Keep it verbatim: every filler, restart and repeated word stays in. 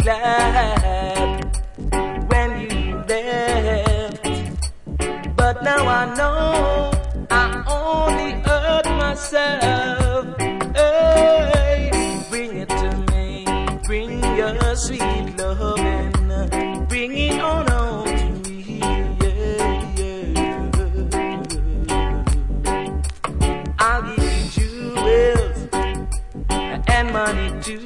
glad when you left. But now I know I only hurt myself. Hey, bring it to me, bring your sweet loving, bring it on home to me. Yeah, yeah. I'll give you jewels and money too.